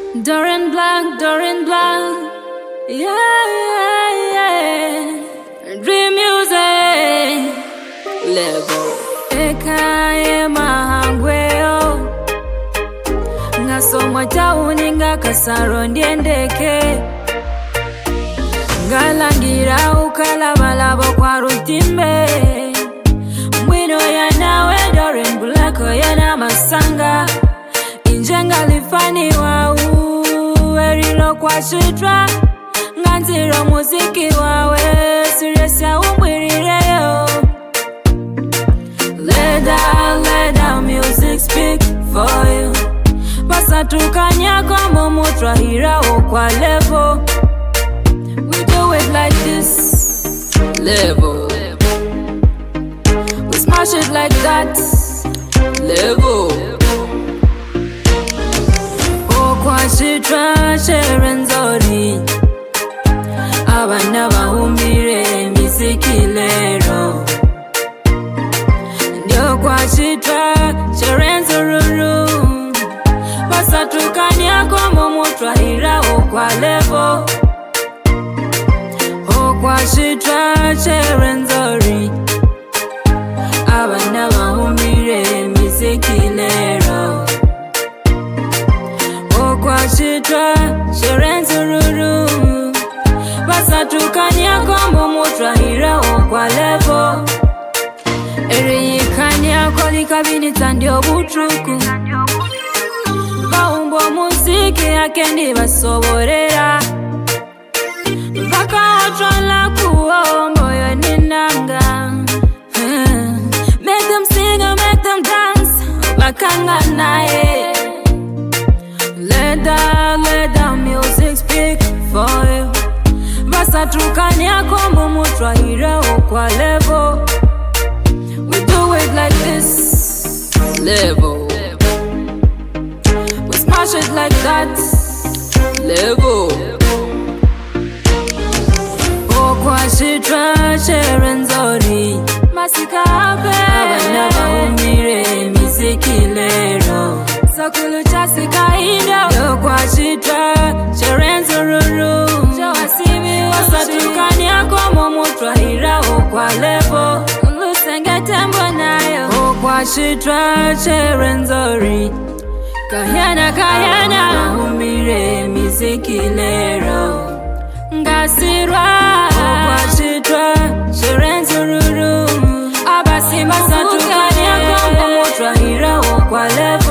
Dorian Blanc, yeah. Dream music, level. Eka mahangweo, ngasomwa tauni ngakasaro ndiendeke. Ngalangira ukalabalabo kwa rutimbe. Mwino ya nawe Dorian Blanc yana masanga. Injenga lifani wawu erilo kwa shitra. Nganziro muziki wawe serious ya umwirireyo. Let down music speak for you. Pasatukanya kama mutra hira kwa level. We do it like this level. We smash it like that level. Kwa shitra sherenzori abana bahumire miziki lero. Ndio kwa shitra sherenzoruru pasatukania kwa mumutwa hira kwa levo. Kwa shitra sherenzori abana bahumire miziki lero. Kwa shitra sherenzururu pasatukania kwa mumutra hira kwa levo. Ereyikania kwa likabinita ndio butuku. Baumbo muziki yake ndi basoborera. Baka otrola kuombo yo ninanga. Make them sing and make them dance. Bakanga nae. Let down music speak for you. Basatukania kwa mumutra hira kwa level. We do it like this level. We smash it like that level. Kwa shitra sherenzori masika abe abana bahumire miziki lero. Sakulu chasika indo kwa shitra sherenzururu pasatukania kwa mumutra hira kwa level. Lusenge tembo nayo kwa shitra sherenzori Kahyana humire miziki lero. Ngasirwa kwa shitra sherenzururu abasi masatukania kwa mumutra hira kwa level.